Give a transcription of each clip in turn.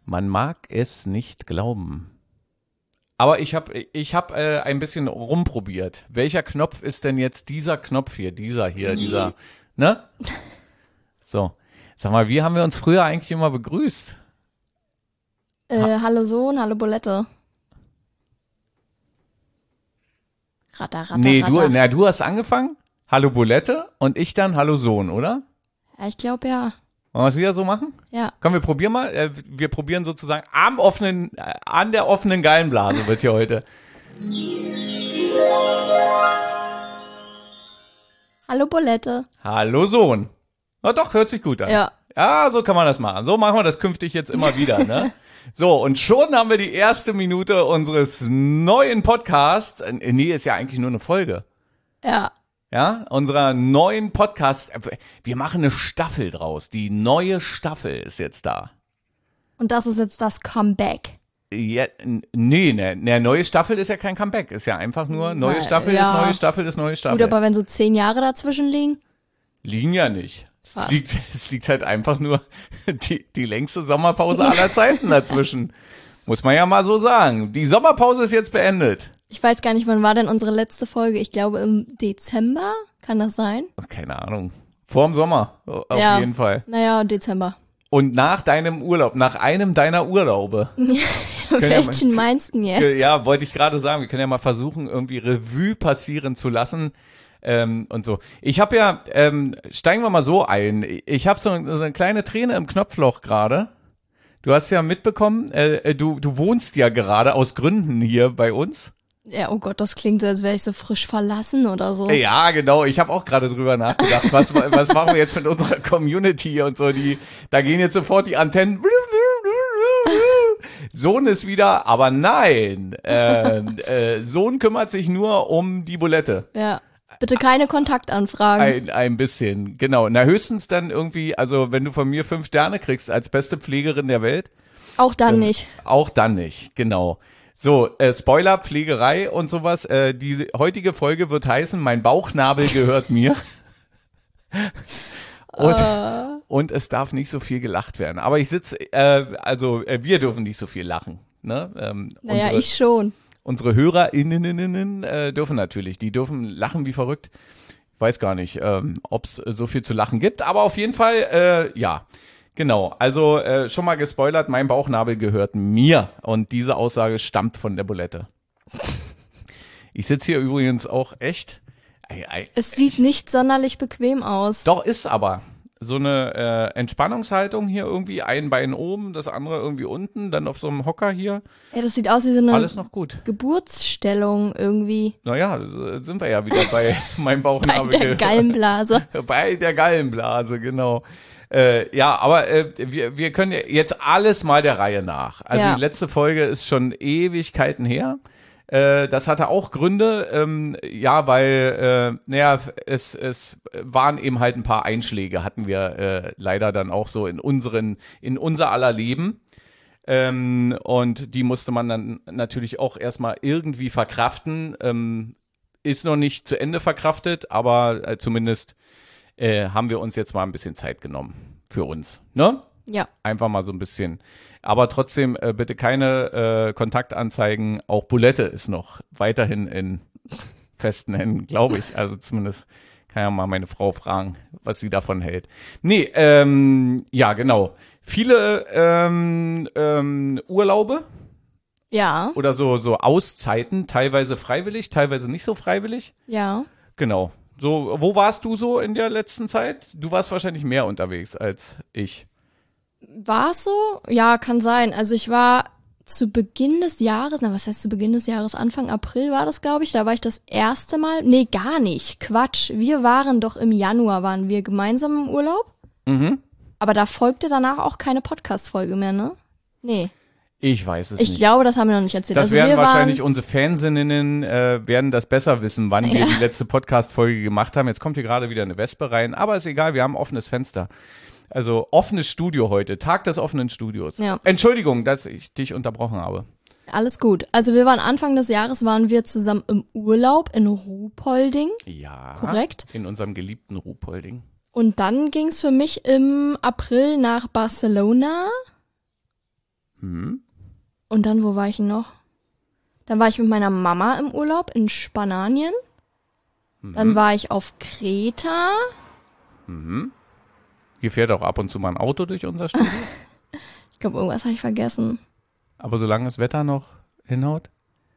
Man mag es nicht glauben. Aber ich hab ein bisschen rumprobiert. Welcher Knopf ist denn jetzt dieser Knopf hier? Dieser, ne? So. Sag mal, wie haben wir uns früher eigentlich immer begrüßt? Hallo Sohn, hallo Bulette. Ratter, ratter, Nee, ratter. du hast angefangen. Hallo Bulette und ich dann Hallo Sohn, oder? Ja, ich glaube ja. Wollen wir es wieder so machen? Ja. Komm, wir probieren mal. Wir probieren sozusagen an der offenen Gallenblase wird hier heute. Hallo Bulette. Hallo Sohn. Na doch, hört sich gut an. Ja. Ja, so kann man das machen. So machen wir das künftig jetzt immer wieder, ne? So, und schon haben wir die erste Minute unseres neuen Podcasts. Nee, ist ja eigentlich nur eine Folge. Ja. Ja, unserer neuen Podcast. Wir machen eine Staffel draus. Die neue Staffel ist jetzt da. Und das ist jetzt das Comeback. Ja, nee, ne, neue Staffel ist ja kein Comeback. Ist ja einfach nur neue Staffel ja. ist neue Staffel ist neue Staffel. Gut, aber wenn so 10 Jahre dazwischen liegen? Liegen ja nicht. Fast. Es liegt halt einfach nur die längste Sommerpause aller Zeiten dazwischen. Muss man ja mal so sagen. Die Sommerpause ist jetzt beendet. Ich weiß gar nicht, wann war denn unsere letzte Folge? Ich glaube im Dezember. Kann das sein? Keine Ahnung. Vorm Sommer, auf Ja. jeden Fall. Naja, Dezember. Und nach deinem Urlaub, nach einem deiner Urlaube. Welchen meinst du denn jetzt? Ja, wollte ich gerade sagen. Wir können ja mal versuchen, irgendwie Revue passieren zu lassen. Und so. Ich habe ja, steigen wir mal so ein. Ich habe so eine kleine Träne im Knopfloch gerade. Du hast ja mitbekommen, du wohnst ja gerade aus Gründen hier bei uns. Ja, oh Gott, das klingt so, als wäre ich so frisch verlassen oder so. Ja, genau. Ich habe auch gerade drüber nachgedacht. Was machen wir jetzt mit unserer Community und so? Da gehen jetzt sofort die Antennen. Sohn ist wieder, aber nein. Sohn kümmert sich nur um die Bulette. Ja. Bitte keine Kontaktanfragen. Ein bisschen, genau. Na, höchstens dann irgendwie, also wenn du von mir 5 Sterne kriegst als beste Pflegerin der Welt. Auch dann nicht. Auch dann nicht, genau. So, Spoiler, Pflegerei und sowas. Die heutige Folge wird heißen, mein Bauchnabel gehört mir. Und es darf nicht so viel gelacht werden. Aber ich sitze, wir dürfen nicht so viel lachen. Ne? Naja, ich schon. Unsere HörerInnen dürfen natürlich, die dürfen lachen wie verrückt. Ich weiß gar nicht, ob es so viel zu lachen gibt, aber auf jeden Fall, ja. Genau, also schon mal gespoilert, mein Bauchnabel gehört mir und diese Aussage stammt von der Bulette. Ich sitze hier übrigens auch echt. Es sieht nicht sonderlich bequem aus. Doch, ist aber so eine Entspannungshaltung hier irgendwie, ein Bein oben, das andere irgendwie unten, dann auf so einem Hocker hier. Ja, das sieht aus wie so eine Alles noch gut. Geburtsstellung irgendwie. Naja, sind wir ja wieder bei meinem Bauchnabel. Bei der Gallenblase. Bei der Gallenblase, genau. Ja, aber wir können jetzt alles mal der Reihe nach. Also Ja. Die letzte Folge ist schon Ewigkeiten her. Das hatte auch Gründe, ja, weil, es waren eben halt ein paar Einschläge, hatten wir leider dann auch so in unser aller Leben. Und die musste man dann natürlich auch erstmal irgendwie verkraften. Ist noch nicht zu Ende verkraftet, aber zumindest haben wir uns jetzt mal ein bisschen Zeit genommen für uns, ne? Ja. Einfach mal so ein bisschen. Aber trotzdem bitte keine Kontaktanzeigen. Auch Bulette ist noch weiterhin in festen Händen, glaube ich. Also zumindest kann ja mal meine Frau fragen, was sie davon hält. Nee, ja, genau. Viele Urlaube Ja. oder so Auszeiten, teilweise freiwillig, teilweise nicht so freiwillig. Ja. Genau. So, wo warst du so in der letzten Zeit? Du warst wahrscheinlich mehr unterwegs als ich. War es so? Ja, kann sein. Also ich war zu Beginn des Jahres, was heißt zu Beginn des Jahres? Anfang April war das, glaube ich. Da war ich das erste Mal. Nee, gar nicht. Quatsch. Wir waren doch im Januar, waren wir gemeinsam im Urlaub. Mhm. Aber da folgte danach auch keine Podcast-Folge mehr, ne? Nee. Ich weiß es Ich nicht. glaube, das haben wir noch nicht erzählt. Das Also werden wir wahrscheinlich unsere Fansinnen werden das besser wissen, wann wir Ja. die letzte Podcast-Folge gemacht haben. Jetzt kommt hier gerade wieder eine Wespe rein, aber ist egal, wir haben ein offenes Fenster. Also offenes Studio heute, Tag des offenen Studios. Ja. Entschuldigung, dass ich dich unterbrochen habe. Alles gut. Also wir waren Anfang des Jahres, waren wir zusammen im Urlaub in Ruhpolding. Ja. Korrekt. In unserem geliebten Ruhpolding. Und dann ging's für mich im April nach Barcelona. Und dann, wo war ich noch? Dann war ich mit meiner Mama im Urlaub in Spanien. Dann war ich auf Kreta. Hier fährt auch ab und zu mal ein Auto durch unser Studio. Ich glaube, irgendwas habe ich vergessen. Aber solange das Wetter noch hinhaut.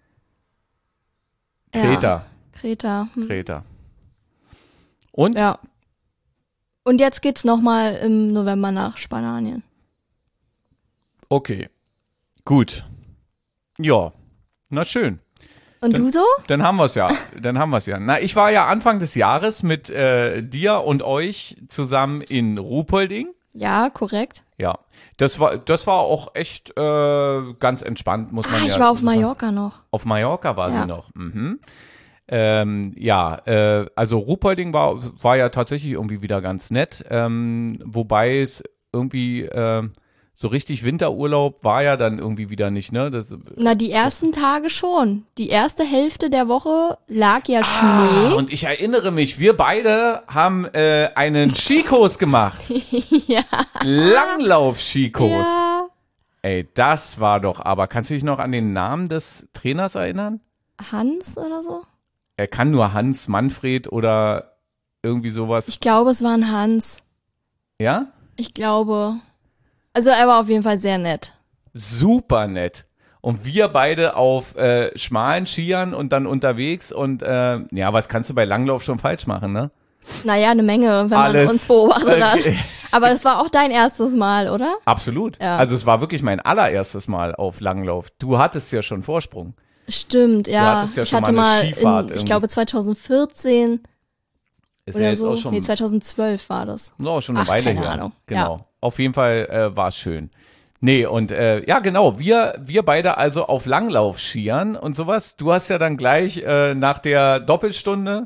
Ja, Kreta. Kreta. Kreta. Und? Ja. Und jetzt geht's nochmal im November nach Spanien. Okay. Gut. Ja. Na schön. Und du so? Dann haben wir es ja. Na, ich war ja Anfang des Jahres mit dir und euch zusammen in Ruhpolding. Ja, korrekt. Ja. Das war auch echt ganz entspannt, muss man ja Ich war auf sagen. Mallorca noch. Auf Mallorca war Ja. sie noch. Also Ruhpolding war ja tatsächlich irgendwie wieder ganz nett, wobei es irgendwie so richtig Winterurlaub war ja dann irgendwie wieder nicht, ne? Na, die ersten Tage schon. Die erste Hälfte der Woche lag ja Schnee. Und ich erinnere mich, wir beide haben einen Skikurs gemacht. Ja. Langlauf-Skikurs. Ja. Ey, das war doch aber. Kannst du dich noch an den Namen des Trainers erinnern? Hans oder so? Er kann nur Hans, Manfred oder irgendwie sowas. Ich glaube, es war ein Hans. Ja? Ich glaube. Also er war auf jeden Fall sehr nett. Super nett. Und wir beide auf schmalen Skiern und dann unterwegs. Und ja, was kannst du bei Langlauf schon falsch machen, ne? Naja, eine Menge, wenn Alles. man uns beobachtet hat. Okay. Aber das war auch dein erstes Mal, oder? Absolut. Ja. Also es war wirklich mein allererstes Mal auf Langlauf. Du hattest ja schon Vorsprung. Stimmt, ja. hattest ja Ich schon hatte mal eine mal Skifahrt ich irgendwie. glaube 2014 Ist ja oder jetzt so. auch schon, Nee, 2012 war das. ist auch schon eine Ach, Weile keine her. Ahnung. Genau. Ja. Auf jeden Fall war es schön. Nee, und ja, genau, wir beide also auf Langlaufskiern und sowas. Du hast ja dann gleich nach der Doppelstunde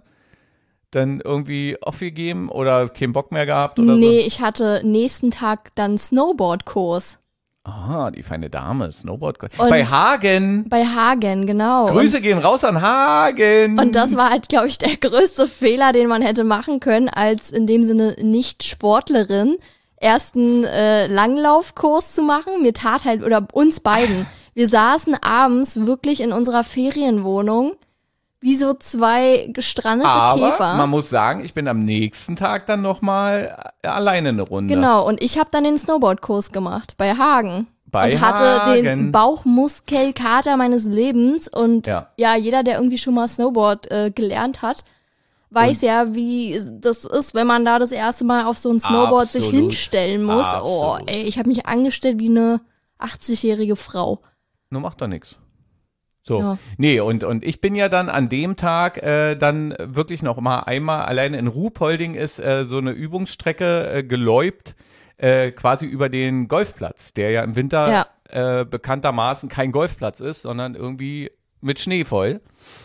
dann irgendwie aufgegeben oder keinen Bock mehr gehabt oder Nee, ich hatte nächsten Tag dann Snowboardkurs. so? Aha, die feine Dame, Snowboard. Und- Bei Hagen. Bei Hagen, genau. Grüße gehen raus an Hagen. Und das war halt, glaube ich, der größte Fehler, den man hätte machen können, als in dem Sinne nicht Sportlerin, ersten Langlaufkurs zu machen. Mir tat halt, oder uns beiden, wir saßen abends wirklich in unserer Ferienwohnung wie so zwei gestrandete Aber Käfer. man muss sagen, ich bin am nächsten Tag dann nochmal alleine eine Runde. Genau, und ich habe dann den Snowboardkurs gemacht bei Hagen. Bei und hatte Hagen. den Bauchmuskelkater meines Lebens. Und Ja. ja, jeder, der irgendwie schon mal Snowboard gelernt hat, weiß ja, wie das ist, wenn man da das erste Mal auf so ein Snowboard sich Absolut. hinstellen muss. Oh, Absolut. ey, ich habe mich angestellt wie eine 80-jährige Frau. Nur macht doch nichts. So. Ja. Nee, und ich bin ja dann an dem Tag dann wirklich noch mal einmal alleine in Ruhpolding ist so eine Übungsstrecke geläupt, quasi über den Golfplatz, der ja im Winter bekanntermaßen kein Golfplatz ist, sondern irgendwie mit Schnee voll.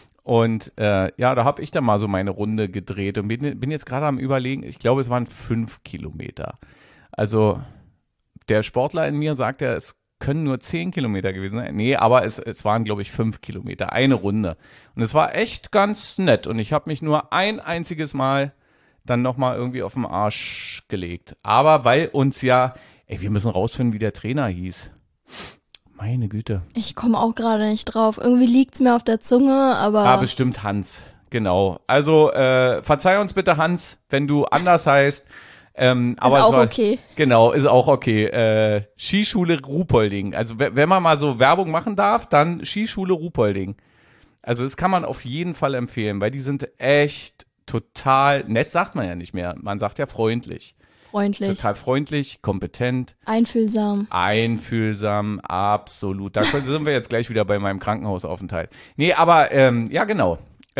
Und ja, da habe ich dann mal so meine Runde gedreht und bin jetzt gerade am Überlegen, ich glaube, es waren 5 Kilometer. Also der Sportler in mir sagt ja, es können nur 10 Kilometer gewesen sein. Nee, aber es waren, glaube ich, 5 Kilometer, eine Runde. Und es war echt ganz nett. Und ich habe mich nur ein einziges Mal dann nochmal irgendwie auf den Arsch gelegt. Aber weil uns ja, wir müssen rausfinden, wie der Trainer hieß. Meine Güte. Ich komme auch gerade nicht drauf. Irgendwie liegt's mir auf der Zunge, aber Bestimmt Hans. Genau. Also verzeih uns bitte, Hans, wenn du anders heißt. Aber ist es auch war, okay. Genau, ist auch okay. Skischule Ruhpolding. Also wenn man mal so Werbung machen darf, dann Skischule Ruhpolding. Also das kann man auf jeden Fall empfehlen, weil die sind echt total nett, sagt man ja nicht mehr. Man sagt ja freundlich. Freundlich, Total freundlich, kompetent, einfühlsam. einfühlsam, absolut. Da sind wir jetzt gleich wieder bei meinem Krankenhausaufenthalt. Nee, aber ja, genau.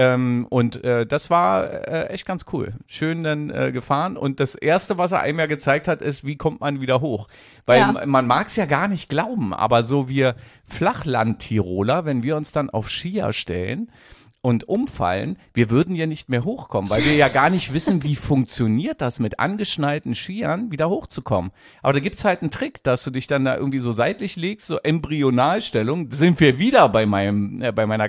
Und das war echt ganz cool. Schön dann gefahren. Und das Erste, was er einem ja gezeigt hat, ist, wie kommt man wieder hoch. Weil Ja. man mag es ja gar nicht glauben, aber so wir Flachland-Tiroler, wenn wir uns dann auf Skier stellen und umfallen, wir würden ja nicht mehr hochkommen, weil wir ja gar nicht wissen, wie funktioniert das mit angeschnallten Skiern wieder hochzukommen. Aber da gibt's halt einen Trick, dass du dich dann da irgendwie so seitlich legst, so Embryonalstellung. Da sind wir wieder bei meiner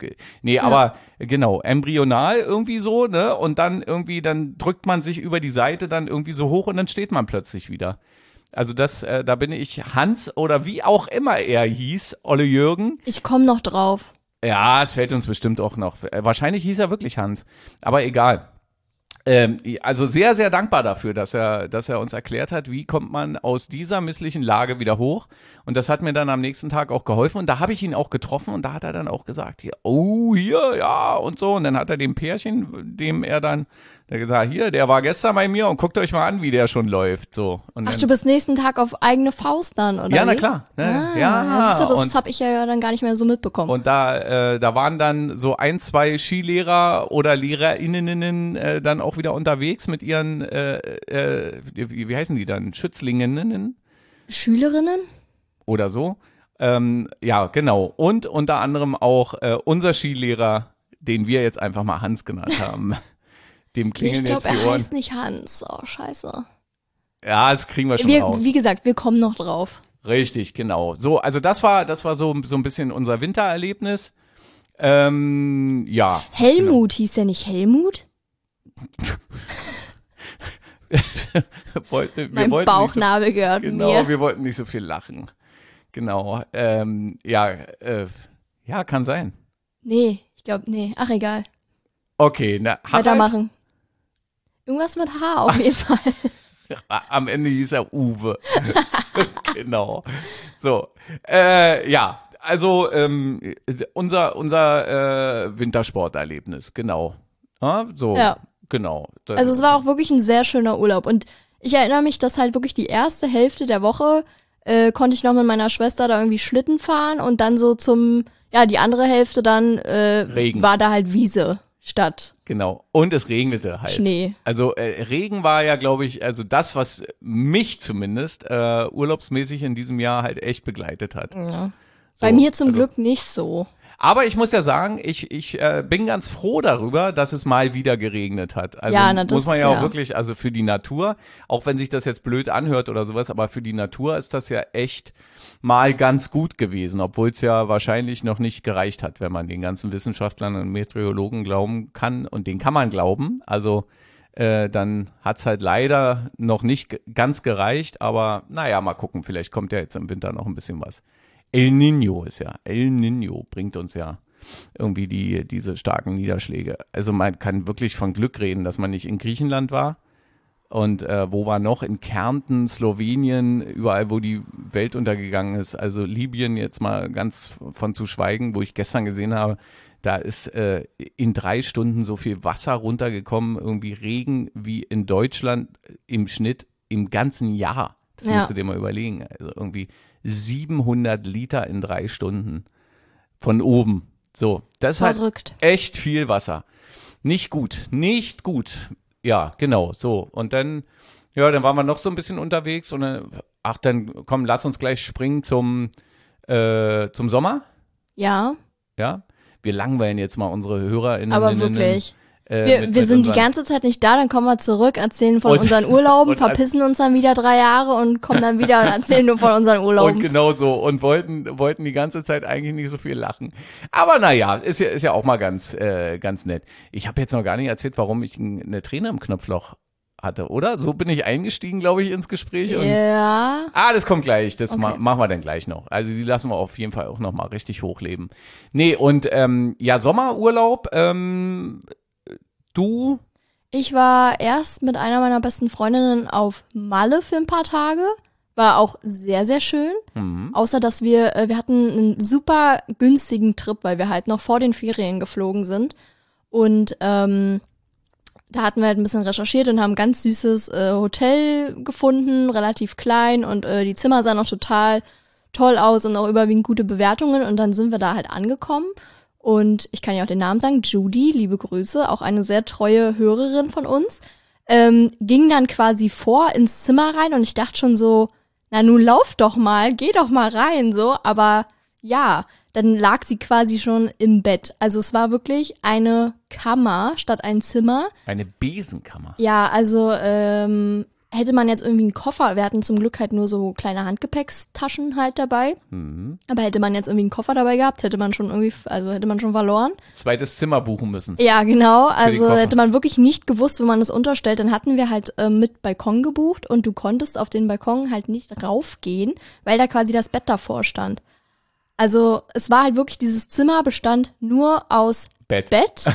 aber genau, embryonal irgendwie so, ne? Und dann irgendwie, dann drückt man sich über die Seite dann irgendwie so hoch und dann steht man plötzlich wieder. Also da bin ich Hans oder wie auch immer er hieß, Olle Jürgen. Ich komme noch drauf. Ja, es fällt uns bestimmt auch noch. Wahrscheinlich hieß er wirklich Hans, aber egal. Also sehr, sehr dankbar dafür, dass er uns erklärt hat, wie kommt man aus dieser misslichen Lage wieder hoch. Und das hat mir dann am nächsten Tag auch geholfen. Und da habe ich ihn auch getroffen und da hat er dann auch gesagt, hier, ja, und so. Und dann hat er dem Pärchen, dem er dann gesagt, hier, der war gestern bei mir und guckt euch mal an, wie der schon läuft. So. Und Ach, dann, du bist nächsten Tag auf eigene Faust dann, oder? ja, na wie? klar. Ne? Ja, das und, habe ich ja dann gar nicht mehr so mitbekommen. und da waren dann so 1, 2 Skilehrer oder LehrerInnen dann auch wieder unterwegs mit ihren, wie heißen die dann? Schützlinginnen Schülerinnen? oder so. Ja, genau. Und unter anderem auch unser Skilehrer, den wir jetzt einfach mal Hans genannt haben. Dem klingeln Ich glaube, jetzt die er Ohren. heißt nicht Hans. Oh, scheiße. Ja, das kriegen wir schon raus. Wie gesagt, wir kommen noch drauf. Richtig, genau. So, also das war so ein bisschen unser Wintererlebnis. Ja. Helmut, hieß der nicht Helmut? Mein Bauchnabel gehört genau, mir. wir wollten nicht so viel lachen. Genau. Ja, kann sein. Nee, ich glaube, nee. Ach, egal. Okay, na, Weitermachen. Irgendwas mit H auf jeden Fall. Am Ende hieß er Uwe. Genau. So. Ja, also unser Wintersporterlebnis, genau. So, Ja. genau. Also es war auch wirklich ein sehr schöner Urlaub. Und ich erinnere mich, dass halt wirklich die erste Hälfte der Woche konnte ich noch mit meiner Schwester da irgendwie Schlitten fahren und dann so die andere Hälfte dann Regen. war da halt Wiese statt Genau. Und es regnete halt. Schnee. Also Regen war ja, glaube ich, also das, was mich zumindest urlaubsmäßig in diesem Jahr halt echt begleitet hat. Ja. So, Bei mir zum also, Glück nicht so. Aber ich muss ja sagen, ich bin ganz froh darüber, dass es mal wieder geregnet hat. Also Ja, na, das, muss man ja auch ja. wirklich, also für die Natur, auch wenn sich das jetzt blöd anhört oder sowas, aber für die Natur ist das ja echt mal ganz gut gewesen, obwohl es ja wahrscheinlich noch nicht gereicht hat, wenn man den ganzen Wissenschaftlern und Meteorologen glauben kann. Und den kann man glauben. Also dann hat's halt leider noch nicht ganz gereicht, aber naja, mal gucken, vielleicht kommt ja jetzt im Winter noch ein bisschen was. El Niño bringt uns ja irgendwie diese starken Niederschläge. Also man kann wirklich von Glück reden, dass man nicht in Griechenland war und wo war noch? In Kärnten, Slowenien, überall, wo die Welt untergegangen ist. Also Libyen jetzt mal ganz von zu schweigen, wo ich gestern gesehen habe, da ist in 3 Stunden so viel Wasser runtergekommen, irgendwie Regen wie in Deutschland im Schnitt im ganzen Jahr. Das Ja. musst du dir mal überlegen. Also irgendwie 700 Liter in 3 Stunden von oben. So, das ist halt Verrückt. echt viel Wasser. Nicht gut. Ja, genau, so. Und dann waren wir noch so ein bisschen unterwegs und dann komm, lass uns gleich springen zum Sommer. Ja, Ja, wir langweilen jetzt mal unsere HörerInnen. aber wirklich. Wir mit sind die unseren- ganze Zeit nicht da, dann kommen wir zurück, erzählen von Und- unseren Urlauben, und- verpissen uns dann wieder 3 Jahre und kommen dann wieder und erzählen nur von unseren Urlauben. Und genau so. Und wollten die ganze Zeit eigentlich nicht so viel lachen. Aber naja, ist ja auch mal ganz nett. Ich habe jetzt noch gar nicht erzählt, warum ich eine Träne im Knopfloch hatte, oder? So bin ich eingestiegen, glaube ich, ins Gespräch. Und Ja, das kommt gleich. Das Okay. machen wir dann gleich noch. Also die lassen wir auf jeden Fall auch noch mal richtig hochleben. Nee, und Sommerurlaub, du, ich war erst mit einer meiner besten Freundinnen auf Malle für ein paar Tage. War auch sehr, sehr schön. Außer, dass wir hatten einen super günstigen Trip, weil wir halt noch vor den Ferien geflogen sind. Und da hatten wir halt ein bisschen recherchiert und haben ein ganz süßes Hotel gefunden, relativ klein. Und die Zimmer sahen auch total toll aus und auch überwiegend gute Bewertungen. Und dann sind wir da halt angekommen. Und ich kann ja auch den Namen sagen, Judy, liebe Grüße, auch eine sehr treue Hörerin von uns, ging dann quasi vor ins Zimmer rein und ich dachte schon so, na nun lauf doch mal, geh doch mal rein, so, aber ja, dann lag sie quasi schon im Bett. Also es war wirklich eine Kammer statt ein Zimmer. eine Besenkammer. Ja, also hätte man jetzt irgendwie einen Koffer, wir hatten zum Glück halt nur so kleine Handgepäckstaschen halt dabei, aber hätte man jetzt irgendwie einen Koffer dabei gehabt, hätte man schon verloren. Zweites Zimmer buchen müssen. Ja, genau, also Koffer. hätte man wirklich nicht gewusst, wo man das unterstellt, dann hatten wir halt mit Balkon gebucht und du konntest auf den Balkon halt nicht raufgehen, weil da quasi das Bett davor stand. Also es war halt wirklich, dieses Zimmer bestand nur aus Bett.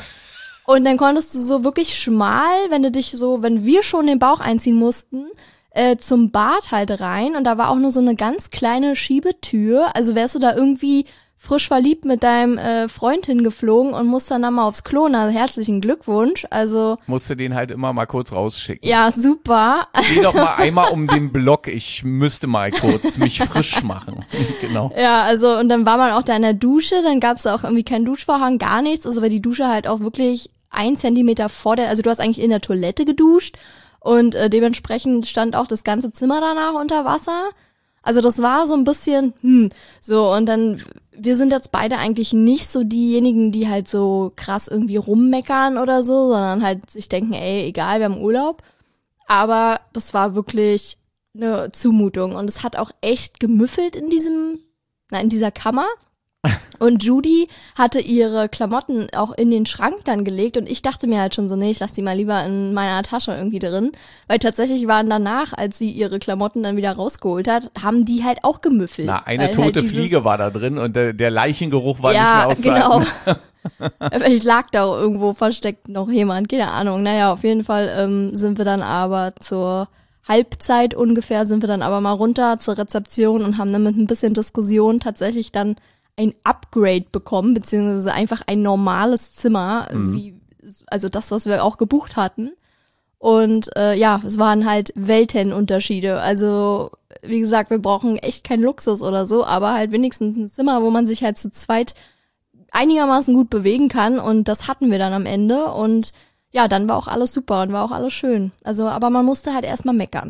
Und dann konntest du so wirklich schmal, wenn wir schon den Bauch einziehen mussten, zum Bad halt rein. Und da war auch nur so eine ganz kleine Schiebetür. Also wärst du da irgendwie frisch verliebt mit deinem Freund hingeflogen und musst dann mal aufs Klo. Na, herzlichen Glückwunsch. Also musste den halt immer mal kurz rausschicken. ja, super. Geh doch mal einmal um den Block. Ich müsste mal kurz mich frisch machen. Genau. Ja, also und dann war man auch da in der Dusche. Dann gab es auch irgendwie keinen Duschvorhang, gar nichts. Also weil die Dusche halt auch wirklich 1 Zentimeter also du hast eigentlich in der Toilette geduscht und dementsprechend stand auch das ganze Zimmer danach unter Wasser. Also das war so ein bisschen, so und dann, wir sind jetzt beide eigentlich nicht so diejenigen, die halt so krass irgendwie rummeckern oder so, sondern halt sich denken, ey, egal, wir haben Urlaub. Aber das war wirklich eine Zumutung und es hat auch echt gemüffelt in dieser Kammer. Und Judy hatte ihre Klamotten auch in den Schrank dann gelegt und ich dachte mir halt schon so, nee, ich lasse die mal lieber in meiner Tasche irgendwie drin, weil tatsächlich waren danach, als sie ihre Klamotten dann wieder rausgeholt hat, haben die halt auch gemüffelt. Na, eine tote halt Fliege war da drin und der Leichengeruch war ja, nicht mehr auszuhalten. Genau. Vielleicht lag da auch irgendwo versteckt noch jemand, keine Ahnung. Naja, auf jeden Fall sind wir dann aber zur Halbzeit ungefähr, sind wir dann aber mal runter zur Rezeption und haben dann mit ein bisschen Diskussion tatsächlich dann ein Upgrade bekommen, beziehungsweise einfach ein normales Zimmer, also das, was wir auch gebucht hatten. Und ja, es waren halt Weltenunterschiede. Also wie gesagt, wir brauchen echt keinen Luxus oder so, aber halt wenigstens ein Zimmer, wo man sich halt zu zweit einigermaßen gut bewegen kann. Und das hatten wir dann am Ende. Und ja, dann war auch alles super und war auch alles schön. Also, aber man musste halt erstmal meckern.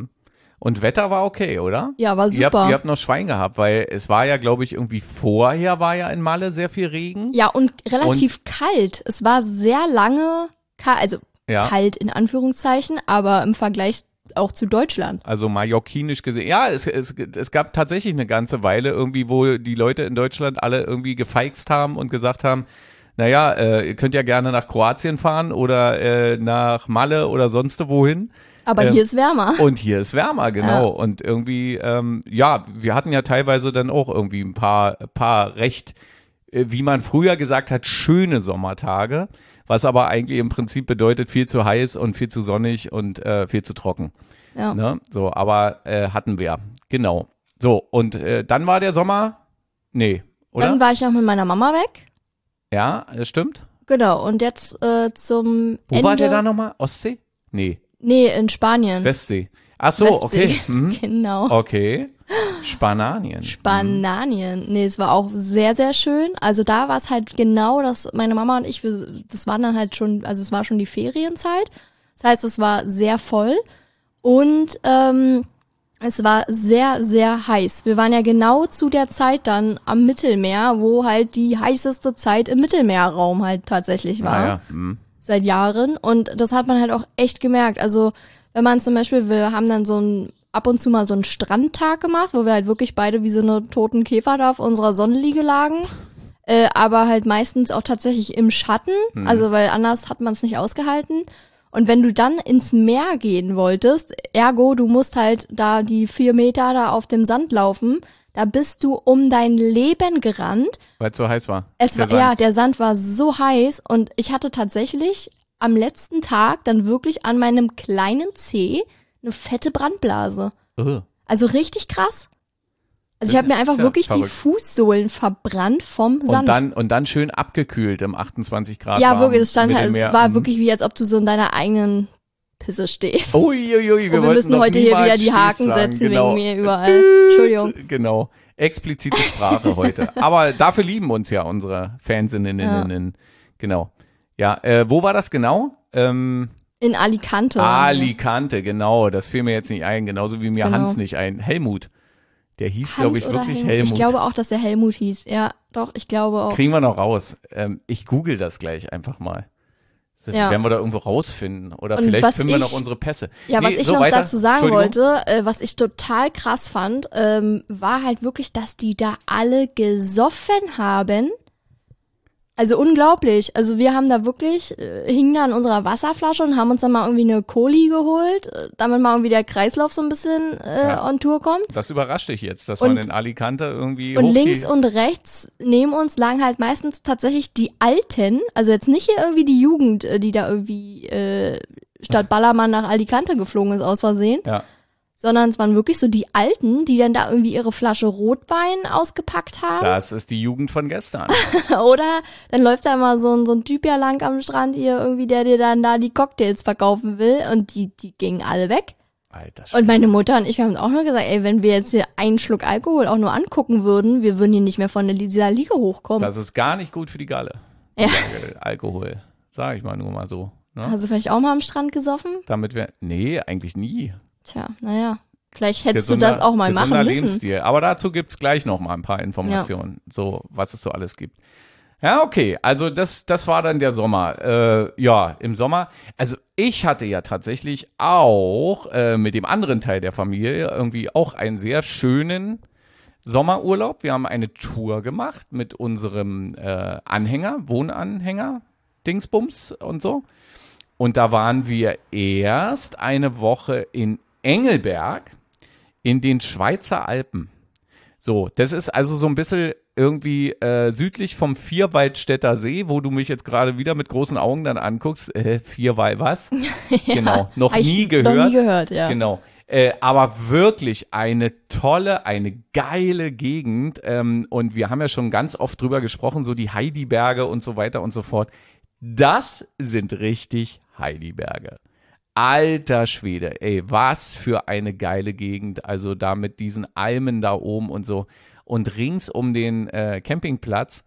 Und Wetter war okay, oder? Ja, war super. Ihr habt noch Schwein gehabt, weil es war ja, glaube ich, irgendwie vorher war ja in Malle sehr viel Regen. Ja, und relativ kalt. Es war sehr lange kalt in Anführungszeichen, aber im Vergleich auch zu Deutschland. Also mallorquinisch gesehen. Ja, es gab tatsächlich eine ganze Weile irgendwie, wo die Leute in Deutschland alle irgendwie gefeixt haben und gesagt haben, naja, ihr könnt ja gerne nach Kroatien fahren oder nach Malle oder sonst wohin. Aber hier ist wärmer. Und hier ist wärmer, genau. Ja. Und irgendwie, wir hatten ja teilweise dann auch irgendwie ein paar recht, wie man früher gesagt hat, schöne Sommertage, was aber eigentlich im Prinzip bedeutet, viel zu heiß und viel zu sonnig und viel zu trocken. Ja. Ne? So, aber hatten wir. Genau. So, und dann war der Sommer, nee, oder? Dann war ich noch mit meiner Mama weg. Ja, das stimmt. Genau, und jetzt zum Wo Ende. war der da nochmal? Ostsee? Nee, in Spanien. Westsee. Ach so, Westsee. Okay. Genau. Okay. Spanien. Nee, es war auch sehr, sehr schön. Also da war es halt genau, dass meine Mama und ich, das waren dann halt schon, also es war schon die Ferienzeit. Das heißt, es war sehr voll und es war sehr, sehr heiß. Wir waren ja genau zu der Zeit dann am Mittelmeer, wo halt die heißeste Zeit im Mittelmeerraum halt tatsächlich war. Ja. Seit Jahren und das hat man halt auch echt gemerkt. Also wenn man zum Beispiel, wir haben dann ab und zu mal so einen Strandtag gemacht, wo wir halt wirklich beide wie so eine toten Käfer da auf unserer Sonnenliege lagen, aber halt meistens auch tatsächlich im Schatten, also weil anders hat man es nicht ausgehalten. Und wenn du dann ins Meer gehen wolltest, ergo, du musst halt da die 4 Meter da auf dem Sand laufen, da bist du um dein Leben gerannt. Weil es so heiß war. Der Sand war so heiß und ich hatte tatsächlich am letzten Tag dann wirklich an meinem kleinen Zeh eine fette Brandblase. Also richtig krass. Also ich habe mir einfach wirklich verrückt. die Fußsohlen verbrannt vom Sand. Und dann schön abgekühlt im 28 Grad. Ja, wirklich, es war wirklich wie, als ob du so in deiner eigenen Pisse stehst. Uiuiui, wir müssen heute hier wieder die Haken setzen genau. wegen mir überall. Entschuldigung. Genau, explizite Sprache heute. Aber dafür lieben uns ja unsere Fansinnen. Ja. Genau. Ja, wo war das genau? In Alicante. Alicante, genau. Das fiel mir jetzt nicht ein, genauso wie mir Hans nicht ein. Helmut. Der hieß, glaube ich, wirklich Helmut. Ich glaube auch, dass der Helmut hieß. Ja, doch, ich glaube auch. Kriegen wir noch raus. Ich google das gleich einfach mal. Das Ja. werden wir da irgendwo rausfinden. Oder Und vielleicht was finden wir ich- noch unsere Pässe. Ja, was Nee, ich so noch weiter. dazu sagen Entschuldigung. wollte, was ich total krass fand, war halt wirklich, dass die da alle gesoffen haben. Also unglaublich. Also wir haben da wirklich, hingen da an unserer Wasserflasche und haben uns dann mal irgendwie eine Coli geholt, damit mal irgendwie der Kreislauf so ein bisschen on Tour kommt. Das überrascht dich jetzt, dass Und- man in Alicante irgendwie Und links und rechts neben uns lagen halt meistens tatsächlich die Alten, also jetzt nicht hier irgendwie die Jugend, die da irgendwie statt Ballermann nach Alicante geflogen ist aus Versehen, Ja. sondern es waren wirklich so die Alten, die dann da irgendwie ihre Flasche Rotwein ausgepackt haben. Das ist die Jugend von gestern. Oder dann läuft da immer so ein Typ ja lang am Strand hier irgendwie, der dir dann da die Cocktails verkaufen will und die gingen alle weg. Alter Und meine Mutter und ich, wir haben auch nur gesagt, ey, wenn wir jetzt hier einen Schluck Alkohol auch nur angucken würden, wir würden hier nicht mehr von dieser Liege hochkommen. Das ist gar nicht gut für die Galle. Ja. Alkohol. Sag ich mal nur mal so. Ne? Hast du vielleicht auch mal am Strand gesoffen? Damit wir. Nee, eigentlich nie. Tja, naja. Vielleicht hättest du das auch mal machen gesunder müssen. Lebensstil. Aber dazu gibt's gleich noch mal ein paar Informationen, so was es so alles gibt. Ja, okay, also das war dann der Sommer. Ja, im Sommer, also ich hatte ja tatsächlich auch mit dem anderen Teil der Familie irgendwie auch einen sehr schönen Sommerurlaub. Wir haben eine Tour gemacht mit unserem Anhänger, Wohnanhänger, Dingsbums und so. Und da waren wir erst eine Woche in Engelberg in den Schweizer Alpen. So, das ist also so ein bisschen irgendwie südlich vom Vierwaldstätter See, wo du mich jetzt gerade wieder mit großen Augen dann anguckst. Vierwald, was? Genau, noch Hab ich nie gehört. Noch nie gehört, ja. Genau. Aber wirklich eine tolle, eine geile Gegend. Und wir haben ja schon ganz oft drüber gesprochen, so die Heidiberge und so weiter und so fort. Das sind richtig Heidiberge. Alter Schwede, ey, was für eine geile Gegend. Also da mit diesen Almen da oben und so. Und rings um den Campingplatz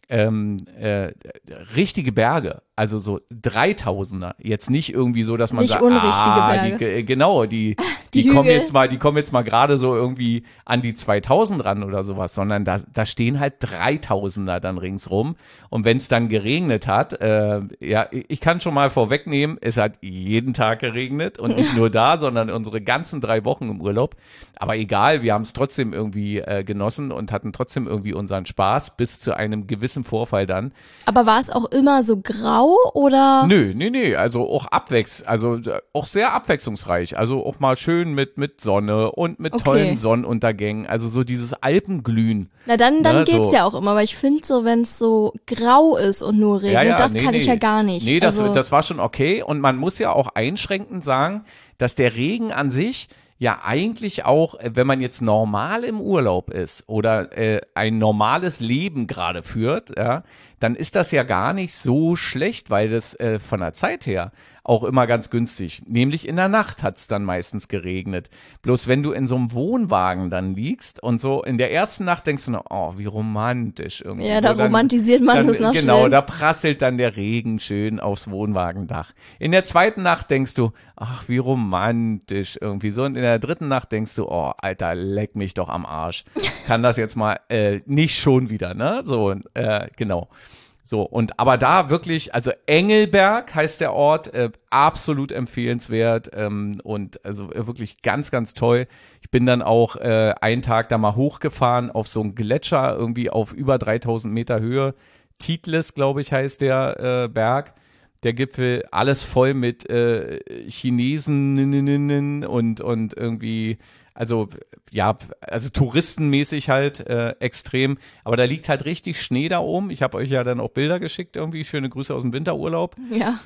richtige Berge, also so 3000er. Jetzt nicht irgendwie so, dass man Nicht sagt, unrichtige Berge. genau, die Die kommen Hügel. die kommen jetzt mal gerade so irgendwie an die 2000 ran oder sowas, sondern da stehen halt 3000er dann ringsrum. Und wenn es dann geregnet hat, ja, ich kann schon mal vorwegnehmen, es hat jeden Tag geregnet und nicht nur da, sondern unsere ganzen 3 Wochen im Urlaub. Aber egal, wir haben es trotzdem irgendwie genossen und hatten trotzdem irgendwie unseren Spaß bis zu einem gewissen Vorfall dann. Aber war es auch immer so grau oder? Nee, also auch auch sehr abwechslungsreich. Also auch mal schön mit Sonne und mit Okay. tollen Sonnenuntergängen. Also so dieses Alpenglühen. Na dann Ne, geht's so. ja auch immer, weil ich finde so, wenn es so grau ist und nur regnet, das kann ich ja gar nicht. Nee, also, das war schon okay. Und man muss ja auch einschränkend sagen, dass der Regen an sich ja eigentlich auch, wenn man jetzt normal im Urlaub ist oder ein normales Leben gerade führt, ja, dann ist das ja gar nicht so schlecht, weil das von der Zeit her auch immer ganz günstig. Nämlich in der Nacht hat's dann meistens geregnet. Bloß wenn du in so einem Wohnwagen dann liegst und so in der ersten Nacht denkst du noch, oh, wie romantisch irgendwie. ja, da so, dann- romantisiert man das noch Genau, schnell. da prasselt dann der Regen schön aufs Wohnwagendach. In der zweiten Nacht denkst du, ach, wie romantisch irgendwie so. Und in der dritten Nacht denkst du, oh, Alter, leck mich doch am Arsch. Kann das jetzt mal nicht schon wieder, ne? So, genau. So, und aber da wirklich, also Engelberg heißt der Ort, absolut empfehlenswert und also wirklich ganz, ganz toll. Ich bin dann auch einen Tag da mal hochgefahren auf so einen Gletscher, irgendwie auf über 3000 Meter Höhe. Titlis, glaube ich, heißt der Berg. Der Gipfel, alles voll mit Chinesen und irgendwie, also ja, also touristenmäßig halt extrem. Aber da liegt halt richtig Schnee da oben. Ich habe euch ja dann auch Bilder geschickt, irgendwie schöne Grüße aus dem Winterurlaub. Ja.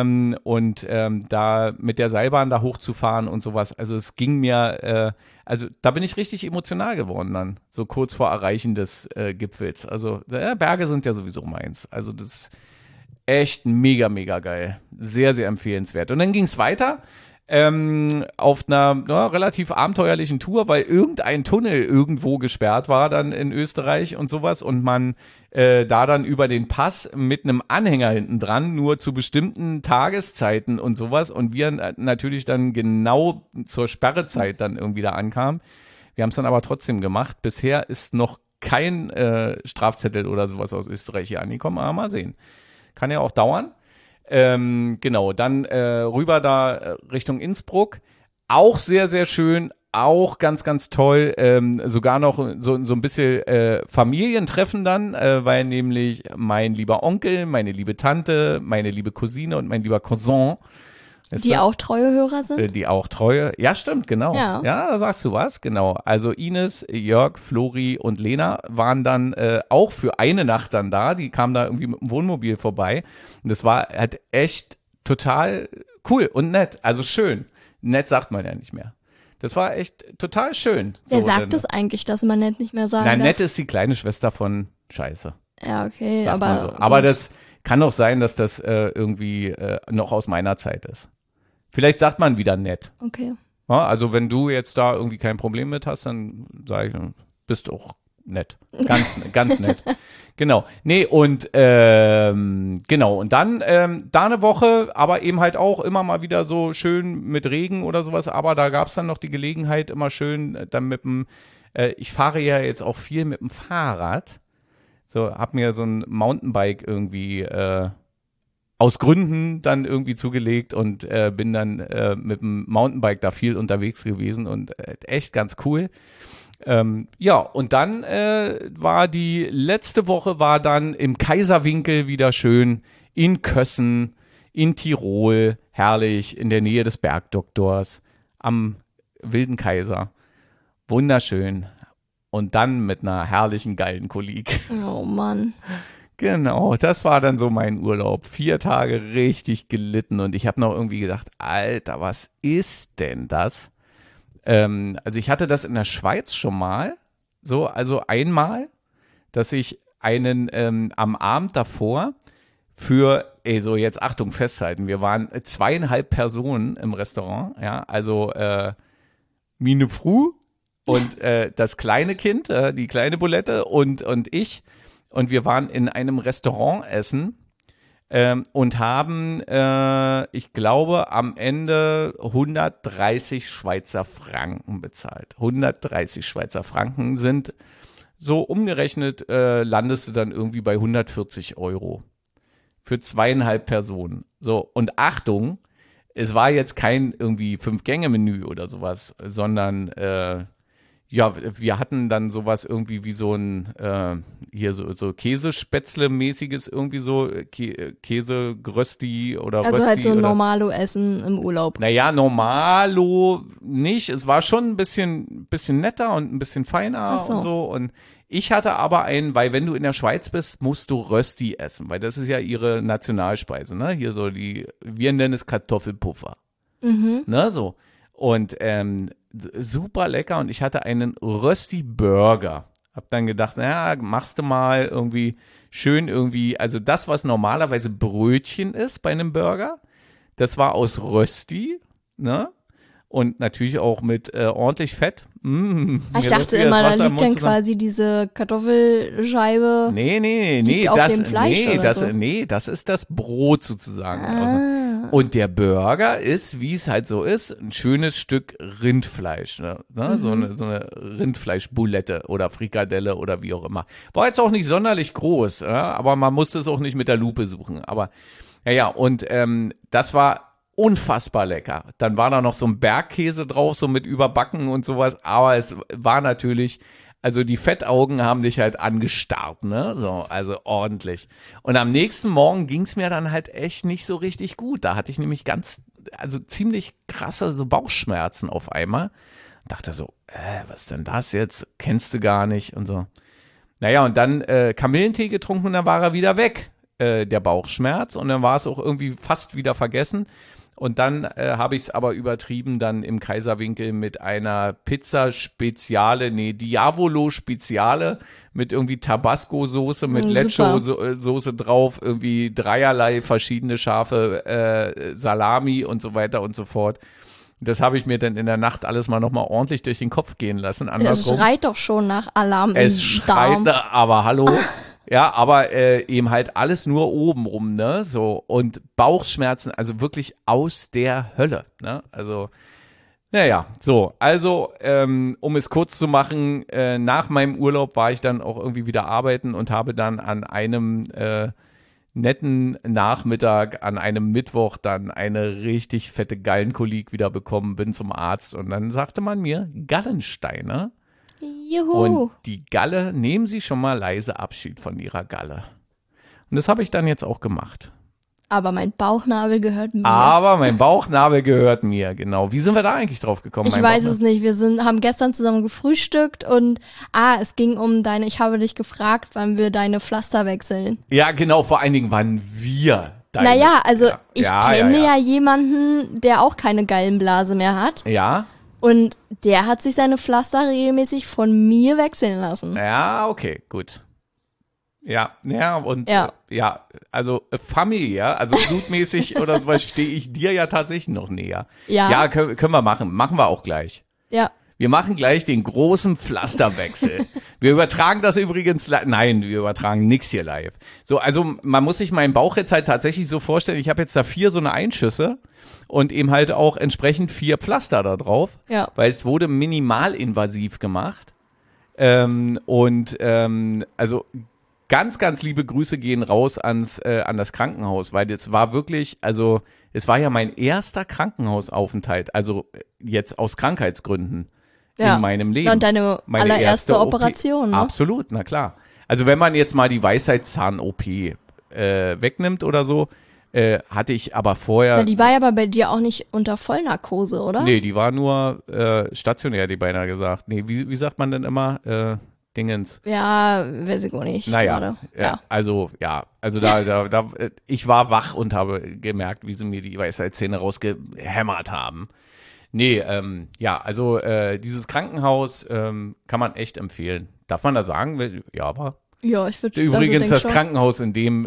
Da mit der Seilbahn da hochzufahren und sowas. Also es ging mir, also da bin ich richtig emotional geworden dann, so kurz vor Erreichen des Gipfels. Also Berge sind ja sowieso meins. Also das ist echt mega, mega geil. Sehr, sehr empfehlenswert. Und dann ging es weiter auf einer relativ abenteuerlichen Tour, weil irgendein Tunnel irgendwo gesperrt war dann in Österreich und sowas und man da dann über den Pass mit einem Anhänger hinten dran, nur zu bestimmten Tageszeiten und sowas und wir natürlich dann genau zur Sperrezeit dann irgendwie da ankamen. Wir haben es dann aber trotzdem gemacht. Bisher ist noch kein Strafzettel oder sowas aus Österreich hier angekommen, aber mal sehen. Kann ja auch dauern. Genau, dann rüber da Richtung Innsbruck. Auch sehr, sehr schön, auch ganz, ganz toll. Sogar noch so ein bisschen Familientreffen dann, weil nämlich mein lieber Onkel, meine liebe Tante, meine liebe Cousine und mein lieber Cousin, Die auch treue Hörer sind? die auch treue, ja stimmt, genau. Ja. Ja, da sagst du was, genau. Also Ines, Jörg, Flori und Lena waren dann auch für eine Nacht dann da. Die kamen da irgendwie mit dem Wohnmobil vorbei. Und das war halt echt total cool und nett. Also schön. Nett sagt man ja nicht mehr. Das war echt total schön. Wer So, sagt es eigentlich, dass man nett nicht mehr sagen Nein, darf? nett ist die kleine Schwester von Scheiße. Ja, okay, Sagt man aber. so. Aber das kann doch sein, dass das irgendwie noch aus meiner Zeit ist. Vielleicht sagt man wieder nett. Okay. Ja, also wenn du jetzt da irgendwie kein Problem mit hast, dann sage ich, bist auch nett. Ganz nett. Genau. Nee, und genau. Und dann da eine Woche, aber eben halt auch immer mal wieder so schön mit Regen oder sowas. Aber da gab es dann noch die Gelegenheit, immer schön dann mit dem, ich fahre ja jetzt auch viel mit dem Fahrrad. So, hab mir so ein Mountainbike irgendwie aus Gründen dann irgendwie zugelegt und bin dann mit dem Mountainbike da viel unterwegs gewesen und echt ganz cool. Ja, und dann war die letzte Woche war dann im Kaiserwinkel wieder schön in Kössen, in Tirol, herrlich, in der Nähe des Bergdoktors, am Wilden Kaiser. Wunderschön. Und dann mit einer herrlichen Gallenkolik. Oh Mann. Genau, das war dann so mein Urlaub. 4 Tage richtig gelitten und ich habe noch irgendwie gedacht, Alter, was ist denn das? Also ich hatte das in der Schweiz schon mal, so, also einmal, dass ich einen am Abend davor für, so jetzt Achtung, festhalten, wir waren 2,5 Personen im Restaurant, ja, also meine Frau und das kleine Kind, die kleine Bulette und ich. Und wir waren in einem Restaurant essen und haben, ich glaube, am Ende 130 Schweizer Franken bezahlt. 130 Schweizer Franken sind so umgerechnet, landest du dann irgendwie bei 140 Euro für 2,5 Personen. So, und Achtung, es war jetzt kein irgendwie 5-Gänge-Menü oder sowas, sondern ja, wir hatten dann sowas irgendwie wie so ein, hier so Käsespätzle-mäßiges, irgendwie so Käsegrösti oder Also Rösti. halt so oder, Normalo-Essen im Urlaub. naja, normalo nicht. Es war schon ein bisschen netter und ein bisschen feiner Ach so. und so. Und ich hatte aber einen, weil wenn du in der Schweiz bist, musst du Rösti essen, weil das ist ja ihre Nationalspeise, ne? Hier so wir nennen es Kartoffelpuffer. Ne, so. Und super lecker und ich hatte einen Rösti-Burger. Hab dann gedacht, naja, machst du mal irgendwie schön irgendwie, also das, was normalerweise Brötchen ist bei einem Burger, das war aus Rösti, ne? Und natürlich auch mit ordentlich Fett. Ich mir dachte läuft immer, das Wasser da im liegt Mund dann zusammen. quasi diese Kartoffelscheibe. Nee, liegt auf dem Fleisch oder so. das ist das Brot sozusagen. Ah. Also, und der Burger ist, wie es halt so ist, ein schönes Stück Rindfleisch. Ne? So eine Rindfleischbulette oder Frikadelle oder wie auch immer. War jetzt auch nicht sonderlich groß, ja? Aber man musste es auch nicht mit der Lupe suchen. Aber ja, und das war unfassbar lecker. Dann war da noch so ein Bergkäse drauf, so mit Überbacken und sowas. Aber es war natürlich, also die Fettaugen haben dich halt angestarrt, ne? So, also ordentlich. Und am nächsten Morgen ging es mir dann halt echt nicht so richtig gut. Da hatte ich nämlich also ziemlich krasse so Bauchschmerzen auf einmal. Dachte so, was ist denn das jetzt? Kennst du gar nicht und so. Naja, und dann Kamillentee getrunken und dann war er wieder weg, der Bauchschmerz. Und dann war es auch irgendwie fast wieder vergessen. Und dann habe ich es aber übertrieben dann im Kaiserwinkel mit einer Pizza Speziale, Diavolo Speziale mit irgendwie Tabasco-Soße, mit Lecho-Soße drauf, irgendwie dreierlei verschiedene scharfe Salami und so weiter und so fort. Das habe ich mir dann in der Nacht alles mal nochmal ordentlich durch den Kopf gehen lassen. Es schreit doch schon nach Alarm im Es schreit, aber hallo. Ja, aber eben halt alles nur obenrum, ne? So, und Bauchschmerzen, also wirklich aus der Hölle, ne? Also, naja, so, also, um es kurz zu machen, nach meinem Urlaub war ich dann auch irgendwie wieder arbeiten und habe dann an einem netten Nachmittag an einem Mittwoch dann eine richtig fette Gallenkolik wieder bekommen, bin zum Arzt und dann sagte man mir, Gallensteine. Juhu. Und die Galle, nehmen Sie schon mal leise Abschied von Ihrer Galle. Und das habe ich dann jetzt auch gemacht. Aber mein Bauchnabel gehört mir. Aber mein Bauchnabel gehört mir, genau. Wie sind wir da eigentlich drauf gekommen? Ich weiß es nicht. Wir haben gestern zusammen gefrühstückt und es ging um ich habe dich gefragt, wann wir deine Pflaster wechseln. Ja, genau, vor allen Dingen, wann wir deine. Naja, also ich kenne ja. ja jemanden, der auch keine Gallenblase mehr hat. Ja? Und der hat sich seine Pflaster regelmäßig von mir wechseln lassen. Ja, okay, gut. Ja, und Ja. Also familiär, also blutmäßig oder sowas stehe ich dir ja tatsächlich noch näher. Ja. Ja, können wir machen. Machen wir auch gleich. Ja. Wir machen gleich den großen Pflasterwechsel. Wir übertragen das übrigens, nein, wir übertragen nix hier live. So, also man muss sich meinen Bauch jetzt halt tatsächlich so vorstellen, ich habe jetzt da 4 so eine Einschüsse und eben halt auch entsprechend 4 Pflaster da drauf, Ja. weil es wurde minimalinvasiv gemacht. Also ganz, ganz liebe Grüße gehen raus an das Krankenhaus, weil das war wirklich, also es war ja mein erster Krankenhausaufenthalt, also jetzt aus Krankheitsgründen in meinem Leben. Und deine Meine allererste erste Operation, ne? Absolut, na klar. Also wenn man jetzt mal die Weisheitszahn-OP wegnimmt oder so, hatte ich aber vorher. Ja, die war ja aber bei dir auch nicht unter Vollnarkose, oder? Nee, die war nur stationär, die beinahe gesagt. Nee, wie sagt man denn immer? Dingens. Ja, weiß ich auch nicht. Naja, gerade. also da, ich war wach und habe gemerkt, wie sie mir die Weisheitszähne rausgehämmert haben. Nee, also dieses Krankenhaus kann man echt empfehlen. Darf man da sagen? Ja, aber Ja, ich würde übrigens das schon. Krankenhaus, in dem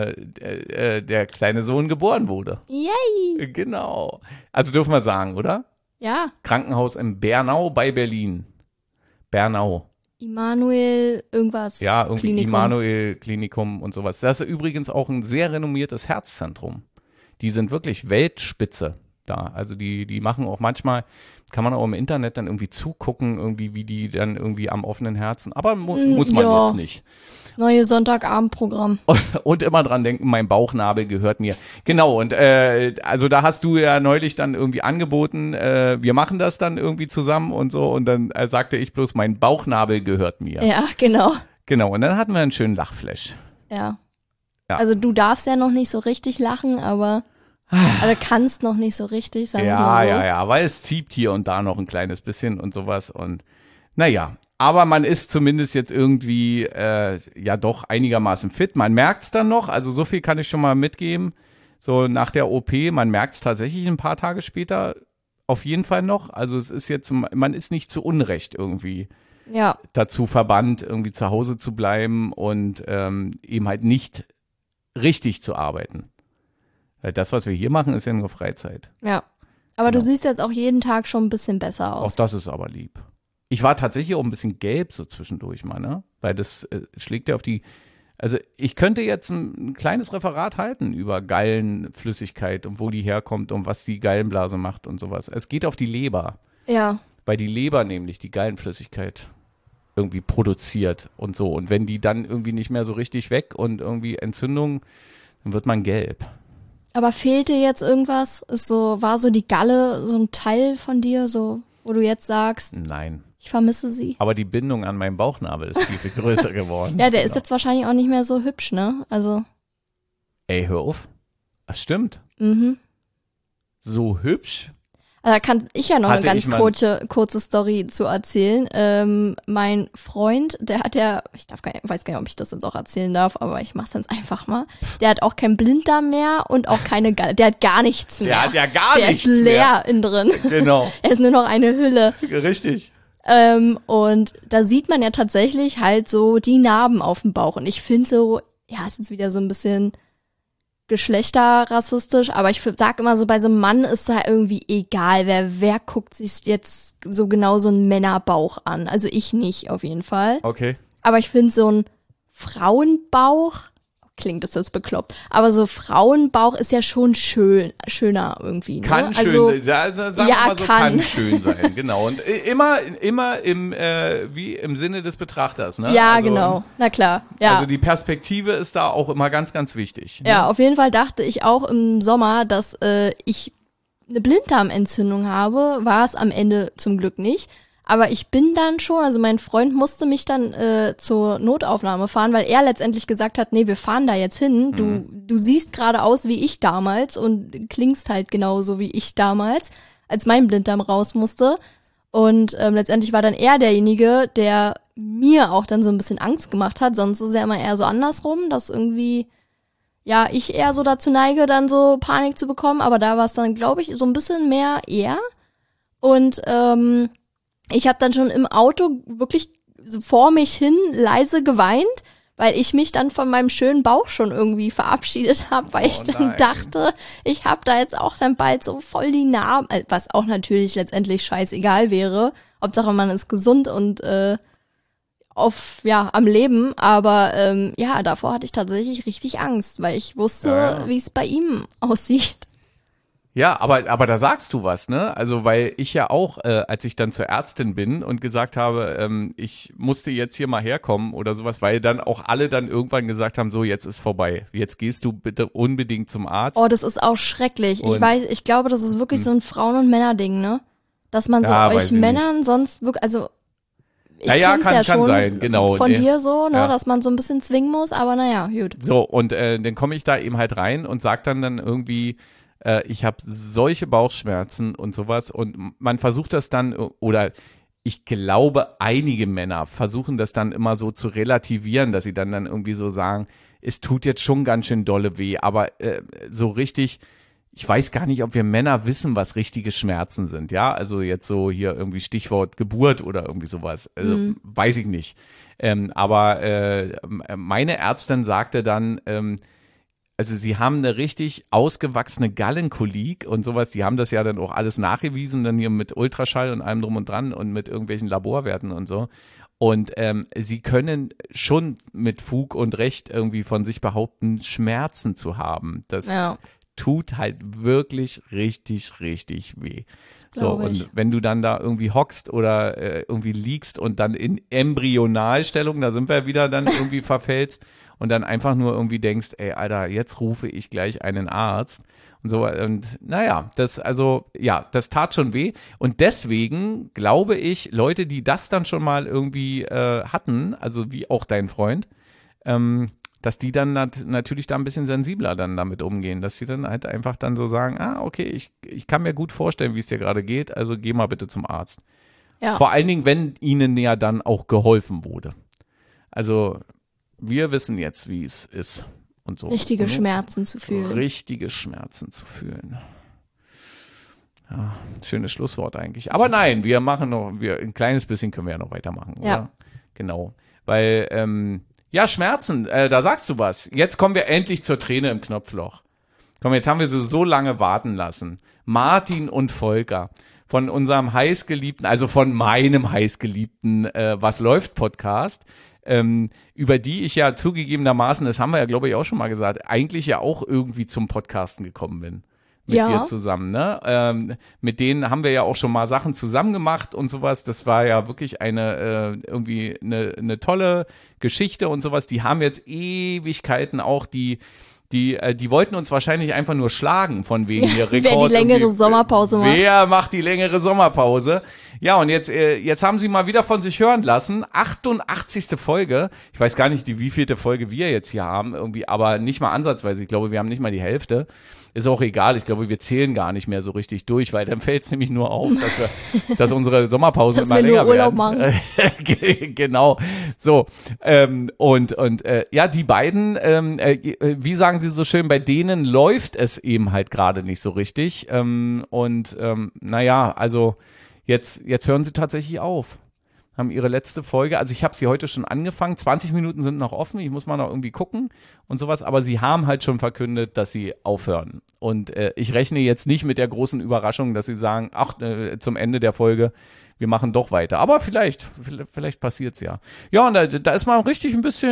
der kleine Sohn geboren wurde. Yay! Genau. Also dürfen wir sagen, oder? Ja, Krankenhaus in Bernau bei Berlin. Bernau. Immanuel irgendwas. Ja, irgendwie Klinikum. Immanuel Klinikum und sowas. Das ist übrigens auch ein sehr renommiertes Herzzentrum. Die sind wirklich Weltspitze da. Also die machen auch manchmal, kann man auch im Internet dann irgendwie zugucken, irgendwie wie die dann irgendwie am offenen Herzen. Aber muss man ja. jetzt nicht. Neue Sonntagabendprogramm. Und immer dran denken, mein Bauchnabel gehört mir. Genau, und also da hast du ja neulich dann irgendwie angeboten, wir machen das dann irgendwie zusammen und so. Und dann sagte ich bloß, mein Bauchnabel gehört mir. Ja, genau. Genau, und dann hatten wir einen schönen Lachflash. Ja. Ja. Also du darfst ja noch nicht so richtig lachen, aber du kannst noch nicht so richtig, sagen wir mal so. Ja, weil es zieht hier und da noch ein kleines bisschen und sowas. Und naja, aber man ist zumindest jetzt irgendwie doch einigermaßen fit. Man merkt es dann noch, also so viel kann ich schon mal mitgeben. So nach der OP, man merkt es tatsächlich ein paar Tage später auf jeden Fall noch. Also es ist jetzt, man ist nicht zu Unrecht irgendwie Ja, dazu verbannt, irgendwie zu Hause zu bleiben und eben halt nicht richtig zu arbeiten. Weil das, was wir hier machen, ist ja nur Freizeit. ja. Aber du Genau. siehst jetzt auch jeden Tag schon ein bisschen besser Auch aus. das ist aber lieb. Ich war tatsächlich auch ein bisschen gelb so zwischendurch mal, ne? Weil das schlägt ja auf die. Also ich könnte jetzt ein kleines Referat halten über Gallenflüssigkeit und wo die herkommt und was die Gallenblase macht und sowas. Es geht auf die Leber, Ja, weil die Leber nämlich die Gallenflüssigkeit irgendwie produziert und so. Und wenn die dann irgendwie nicht mehr so richtig weg und irgendwie Entzündung, dann wird man gelb. aber fehlt dir jetzt irgendwas? War so die Galle so ein Teil von dir, so, wo du jetzt sagst, Nein. ich vermisse sie? Aber die Bindung an meinen Bauchnabel ist viel, viel größer geworden. Ja, der ist Genau. jetzt wahrscheinlich auch nicht mehr so hübsch, ne? Also, Ey, hör auf. Das stimmt. mhm. So hübsch. Da kann ich ja noch Hatte eine ich ganz mal- kurze Story zu erzählen. Mein Freund, der hat ja, weiß gar nicht, ob ich das jetzt auch erzählen darf, aber ich mach's jetzt einfach mal. Der hat auch kein Blinddarm mehr und auch keine Galle. Der hat gar nichts mehr. Der hat ja gar der nichts ist leer mehr. innen drin. Genau. Er ist nur noch eine Hülle. Richtig. Und da sieht man ja tatsächlich halt so die Narben auf dem Bauch. Und ich finde so, ja, es ist wieder so ein bisschen geschlechterrassistisch, aber ich sag immer so, bei so einem Mann ist da irgendwie egal, wer guckt sich jetzt so genau so einen Männerbauch an. Also ich nicht, auf jeden Fall. Okay. Aber ich finde so ein Frauenbauch, klingt das jetzt bekloppt. Aber so Frauenbauch ist ja schon schöner irgendwie. Ne? Kann also, schön sein, sagen wir mal so, kann schön sein, genau. Und immer wie im Sinne des Betrachters, ne? Ja, also, genau, na klar. Ja. Also die Perspektive ist da auch immer ganz, ganz wichtig. Ne? Ja, auf jeden Fall dachte ich auch im Sommer, dass ich eine Blinddarmentzündung habe, war es am Ende zum Glück nicht. Aber ich bin dann schon, also mein Freund musste mich dann zur Notaufnahme fahren, weil er letztendlich gesagt hat, nee, wir fahren da jetzt hin. Du siehst gerade aus wie ich damals und klingst halt genauso wie ich damals, als mein Blinddarm raus musste. Und letztendlich war dann er derjenige, der mir auch dann so ein bisschen Angst gemacht hat. Sonst ist es ja immer eher so andersrum, dass irgendwie, ja, ich eher so dazu neige, dann so Panik zu bekommen. Aber da war es dann, glaube ich, so ein bisschen mehr er. Und ich habe dann schon im Auto wirklich so vor mich hin leise geweint, weil ich mich dann von meinem schönen Bauch schon irgendwie verabschiedet habe, weil ich dann dachte, ich habe da jetzt auch dann bald so voll die Narben, was auch natürlich letztendlich scheißegal wäre. Hauptsache man ist gesund und am Leben, aber davor hatte ich tatsächlich richtig Angst, weil ich wusste, wie es bei ihm aussieht. Ja, aber da sagst du was, ne? Also, weil ich ja auch, als ich dann zur Ärztin bin und gesagt habe, ich musste jetzt hier mal herkommen oder sowas, weil dann auch alle dann irgendwann gesagt haben, so, jetzt ist vorbei. Jetzt gehst du bitte unbedingt zum Arzt. Oh, das ist auch schrecklich. Ich glaube, das ist wirklich so ein Frauen- und Männerding, ne? Dass man so euch Männern nicht. Sonst wirklich, also ich kenn's ja schon sein, genau. Von dir so, ne, dass man so ein bisschen zwingen muss, aber naja, gut. So, und dann komme ich da eben halt rein und sag dann irgendwie, ich habe solche Bauchschmerzen und sowas und man versucht das dann, oder ich glaube, einige Männer versuchen das dann immer so zu relativieren, dass sie dann irgendwie so sagen, es tut jetzt schon ganz schön dolle weh, aber so richtig, ich weiß gar nicht, ob wir Männer wissen, was richtige Schmerzen sind, ja, also jetzt so hier irgendwie Stichwort Geburt oder irgendwie sowas, also weiß ich nicht, aber meine Ärztin sagte dann, also sie haben eine richtig ausgewachsene Gallenkolik und sowas, die haben das ja dann auch alles nachgewiesen, dann hier mit Ultraschall und allem drum und dran und mit irgendwelchen Laborwerten und so. Und sie können schon mit Fug und Recht irgendwie von sich behaupten, Schmerzen zu haben. Das tut halt wirklich richtig, richtig weh. So, und wenn du dann da irgendwie hockst oder irgendwie liegst und dann in Embryonalstellung, da sind wir wieder dann irgendwie verfällst, und dann einfach nur irgendwie denkst, ey, Alter, jetzt rufe ich gleich einen Arzt und so. Und naja, das tat schon weh. Und deswegen glaube ich, Leute, die das dann schon mal irgendwie hatten, also wie auch dein Freund, dass die dann natürlich da ein bisschen sensibler dann damit umgehen, dass sie dann halt einfach dann so sagen, okay, ich kann mir gut vorstellen, wie es dir gerade geht, also geh mal bitte zum Arzt. Ja. Vor allen Dingen, wenn ihnen ja dann auch geholfen wurde. Also wir wissen jetzt, wie es ist und so. Richtige Schmerzen zu fühlen. Richtige Schmerzen zu fühlen. Ja, schönes Schlusswort eigentlich. Aber nein, wir machen noch, ein kleines bisschen können wir ja noch weitermachen, oder? Ja. Genau. Weil, Schmerzen, da sagst du was. Jetzt kommen wir endlich zur Träne im Knopfloch. Komm, jetzt haben wir so lange warten lassen. Martin und Volker von unserem heißgeliebten, also von meinem heißgeliebten Was läuft Podcast, über die ich ja zugegebenermaßen, das haben wir ja glaube ich auch schon mal gesagt, eigentlich ja auch irgendwie zum Podcasten gekommen bin. Mit dir zusammen, ne? Mit denen haben wir ja auch schon mal Sachen zusammen gemacht und sowas. Das war ja wirklich irgendwie eine tolle Geschichte und sowas. Die haben jetzt Ewigkeiten auch die wollten uns wahrscheinlich einfach nur schlagen, von wegen hier Rekord. Wer die längere Sommerpause macht. Wer macht die längere Sommerpause? Ja, und jetzt haben sie mal wieder von sich hören lassen. 88. Folge. Ich weiß gar nicht, wie vielte Folge wir jetzt hier haben, irgendwie, aber nicht mal ansatzweise. Ich glaube, wir haben nicht mal die Hälfte. Ist auch egal. Ich glaube, wir zählen gar nicht mehr so richtig durch, weil dann fällt es nämlich nur auf, dass unsere Sommerpausen immer länger werden. Dass wir nur Urlaub machen. Genau. So. Die beiden, wie sagen sie so schön, bei denen läuft es eben halt gerade nicht so richtig. Also jetzt hören sie tatsächlich auf. Haben ihre letzte Folge, also ich habe sie heute schon angefangen, 20 Minuten sind noch offen, ich muss mal noch irgendwie gucken und sowas, aber sie haben halt schon verkündet, dass sie aufhören. Und ich rechne jetzt nicht mit der großen Überraschung, dass sie sagen, zum Ende der Folge, wir machen doch weiter. Aber vielleicht passiert's ja. Ja, und da ist man richtig ein bisschen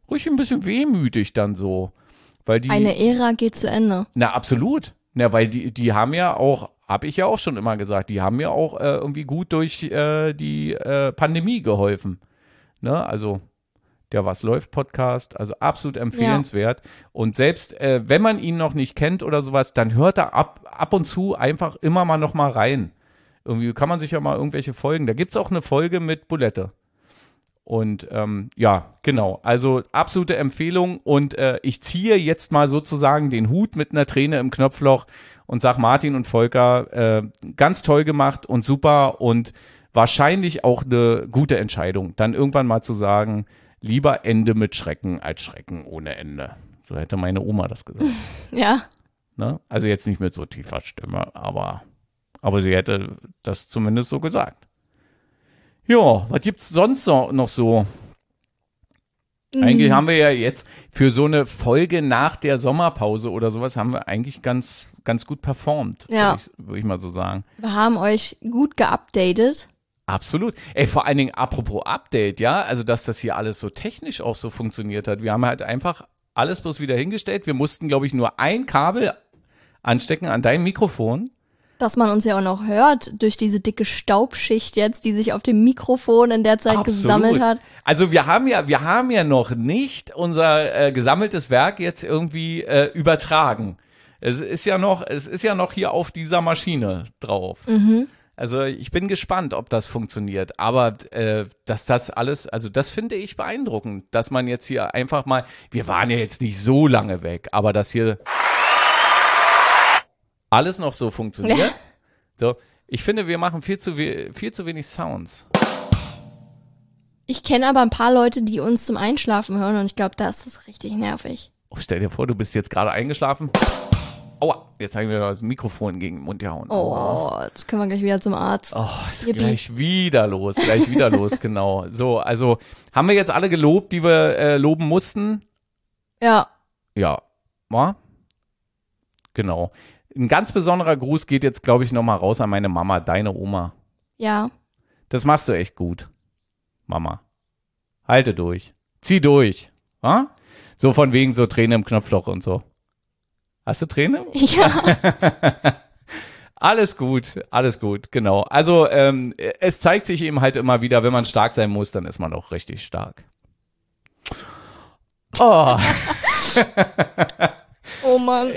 ruhig ein bisschen wehmütig dann so. Weil die, Eine Ära geht zu Ende. na, absolut. Na, weil die haben ja auch, habe ich ja auch schon immer gesagt, die haben mir auch irgendwie gut durch die Pandemie geholfen. Ne? Also der Was läuft Podcast, also absolut empfehlenswert. Und selbst wenn man ihn noch nicht kennt oder sowas, dann hört er ab und zu einfach immer mal noch mal rein. Irgendwie kann man sich ja mal irgendwelche Folgen, da gibt es auch eine Folge mit Bulette. Und ja, genau, also absolute Empfehlung und ich ziehe jetzt mal sozusagen den Hut mit einer Träne im Knopfloch und sag Martin und Volker, ganz toll gemacht und super und wahrscheinlich auch eine gute Entscheidung, dann irgendwann mal zu sagen, lieber Ende mit Schrecken als Schrecken ohne Ende. So hätte meine Oma das gesagt. Ja. Ne? Also jetzt nicht mit so tiefer Stimme, aber sie hätte das zumindest so gesagt. Ja, was gibt's sonst noch so? Eigentlich haben wir ja jetzt für so eine Folge nach der Sommerpause oder sowas haben wir eigentlich ganz gut performt, Ja. würde ich mal so sagen. Wir haben euch gut geupdatet. Absolut. Ey, vor allen Dingen apropos Update, ja, also dass das hier alles so technisch auch so funktioniert hat. Wir haben halt einfach alles bloß wieder hingestellt. Wir mussten, glaube ich, nur ein Kabel anstecken an dein Mikrofon. Dass man uns ja auch noch hört durch diese dicke Staubschicht jetzt, die sich auf dem Mikrofon in der Zeit gesammelt hat. Also wir haben ja noch nicht unser gesammeltes Werk jetzt irgendwie übertragen. Es ist ja noch hier auf dieser Maschine drauf. Also ich bin gespannt, ob das funktioniert. Aber dass das alles, also das finde ich beeindruckend, dass man jetzt hier einfach mal, wir waren ja jetzt nicht so lange weg, aber dass hier alles noch so funktioniert. Ja. So, ich finde, wir machen viel zu wenig Sounds. Ich kenne aber ein paar Leute, die uns zum Einschlafen hören und ich glaube, da ist das richtig nervig. Oh, stell dir vor, du bist jetzt gerade eingeschlafen. Aua, jetzt habe ich mir das Mikrofon gegen den Mund gehauen. Oh, jetzt können wir gleich wieder zum Arzt. Oh, ist Yippie. gleich wieder los, genau. So, also haben wir jetzt alle gelobt, die wir loben mussten? Ja. Ja, war? Genau. Ein ganz besonderer Gruß geht jetzt, glaube ich, nochmal raus an meine Mama, deine Oma. Ja. Das machst du echt gut, Mama. Halte durch. Zieh durch. Ha? So von wegen so Tränen im Knopfloch und so. Hast du Tränen? Ja. Alles gut, genau. Also es zeigt sich eben halt immer wieder, wenn man stark sein muss, dann ist man auch richtig stark. Oh. Oh Mann.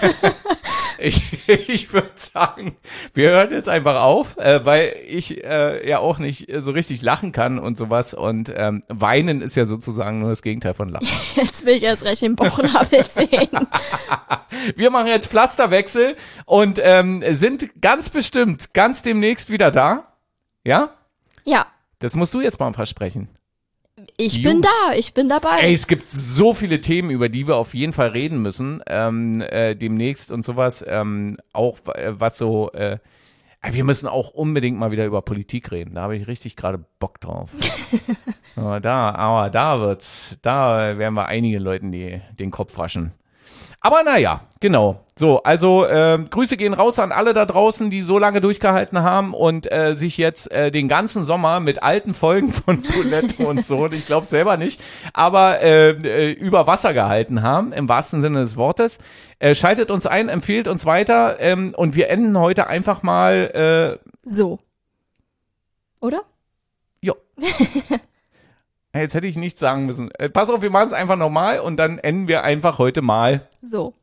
Ich würde sagen, wir hören jetzt einfach auf, weil ich ja auch nicht so richtig lachen kann und sowas. Und weinen ist ja sozusagen nur das Gegenteil von Lachen. Jetzt will ich erst recht den Bauchnabel sehen. Wir machen jetzt Pflasterwechsel und sind ganz bestimmt ganz demnächst wieder da. Ja? Ja. Das musst du jetzt mal versprechen. Ich bin da, ich bin dabei. Ey, es gibt so viele Themen, über die wir auf jeden Fall reden müssen, demnächst und sowas, auch was so, wir müssen auch unbedingt mal wieder über Politik reden, da habe ich richtig gerade Bock drauf. aber da werden wir einigen Leuten den Kopf waschen. Aber naja, genau. So, also Grüße gehen raus an alle da draußen, die so lange durchgehalten haben und sich jetzt den ganzen Sommer mit alten Folgen von Bulette und so, ich glaube selber nicht, aber über Wasser gehalten haben, im wahrsten Sinne des Wortes. Schaltet uns ein, empfiehlt uns weiter und wir enden heute einfach mal so. Oder? Jo. Jetzt hätte ich nichts sagen müssen. Pass auf, wir machen es einfach nochmal und dann enden wir einfach heute mal so.